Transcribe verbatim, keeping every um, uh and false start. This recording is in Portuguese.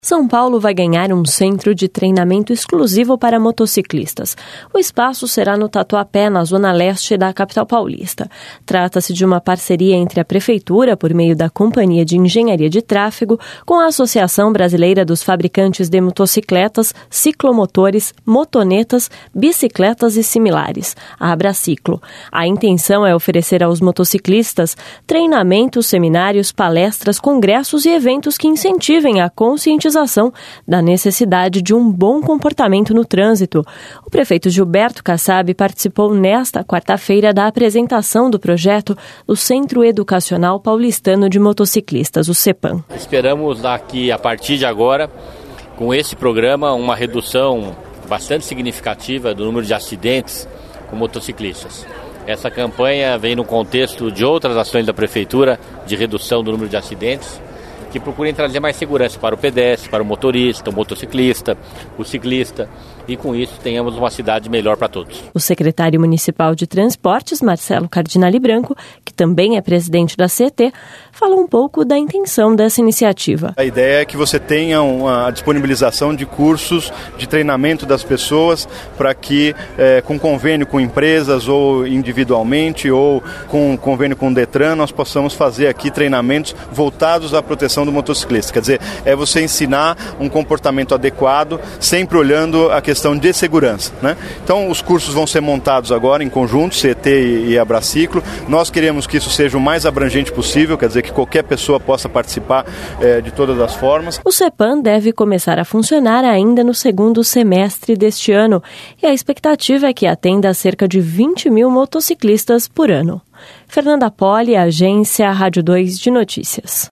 São Paulo vai ganhar um centro de treinamento exclusivo para motociclistas. O espaço será no Tatuapé, na zona leste da capital paulista. Trata-se de uma parceria entre a Prefeitura, por meio da Companhia de Engenharia de Tráfego, com a Associação Brasileira dos Fabricantes de Motocicletas, Ciclomotores, Motonetas, Bicicletas e similares, a Abraciclo. A intenção é oferecer aos motociclistas treinamentos, seminários, palestras, congressos e eventos que incentivem a conscientização da necessidade de um bom comportamento no trânsito. O prefeito Gilberto Kassab participou nesta quarta-feira da apresentação do projeto do Centro Educacional Paulistano de Motociclistas, o CEPAM. Esperamos aqui, a partir de agora, com esse programa, uma redução bastante significativa do número de acidentes com motociclistas. Essa campanha vem no contexto de outras ações da Prefeitura de redução do número de acidentes, que procurem trazer mais segurança para o pedestre, para o motorista, o motociclista, o ciclista, e com isso tenhamos uma cidade melhor para todos. O secretário municipal de Transportes, Marcelo Cardinali Branco, que também é presidente da C E T, falou um pouco da intenção dessa iniciativa. A ideia é que você tenha uma disponibilização de cursos de treinamento das pessoas para que, é, com convênio com empresas ou individualmente ou com convênio com o Detran, nós possamos fazer aqui treinamentos voltados à proteção do motociclista. Quer dizer, é você ensinar um comportamento adequado, sempre olhando a questão de segurança, né? Então, os cursos vão ser montados agora em conjunto, C E T e Abraciclo. Nós queremos que isso seja o mais abrangente possível, quer dizer, que qualquer pessoa possa participar é, de todas as formas. O CEPAM deve começar a funcionar ainda no segundo semestre deste ano e a expectativa é que atenda a cerca de vinte mil motociclistas por ano. Fernanda Poli, Agência Rádio dois de Notícias.